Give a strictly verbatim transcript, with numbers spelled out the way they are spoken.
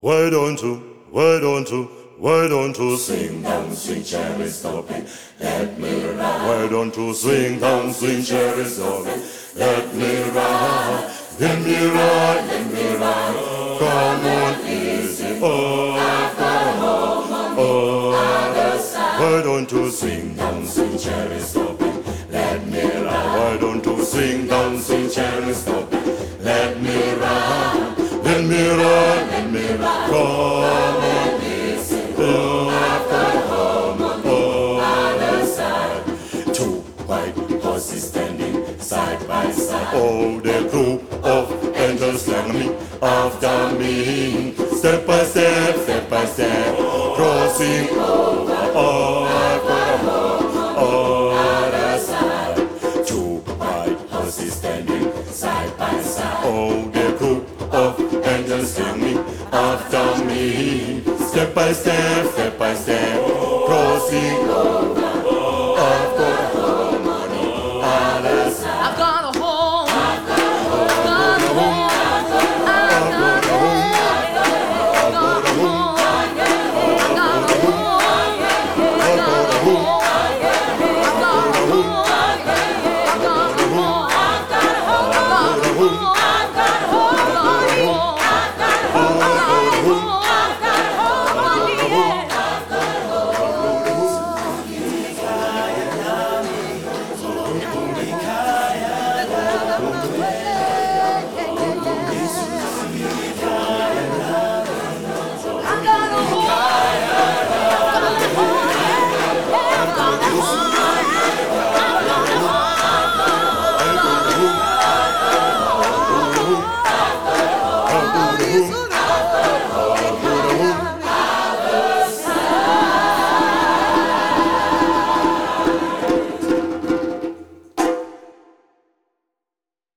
Why don't you, why don't you, why don't you sing down, swing cherry, stop it, let me ride. Why don't you swing down, swing cherry, stop it, let me ride. Let me ride, let me ride, come on easy, oh, I've got a home on the other side. Why don't you swing down, swing cherry, stop it, let me ride. Why don't you swing down, swing cherry, stop it, let me ride. Let me ride, let me ride, come on, listen, oh, I've got a home on the other side. Two white horses standing side by side. Oh, the group of angels like me, after me, step by step, step by step, crossing over. Oh, I've got a home on the other side. Two white horses standing side by side. Oh, the group of angels sing me after me, step by step, step by step, crossing over.